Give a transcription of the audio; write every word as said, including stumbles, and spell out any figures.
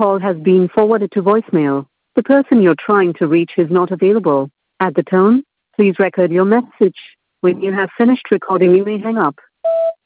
call has been forwarded to voicemail. The person you're trying to reach is not available. At the tone, please record your message. When you have finished recording, you may hang up.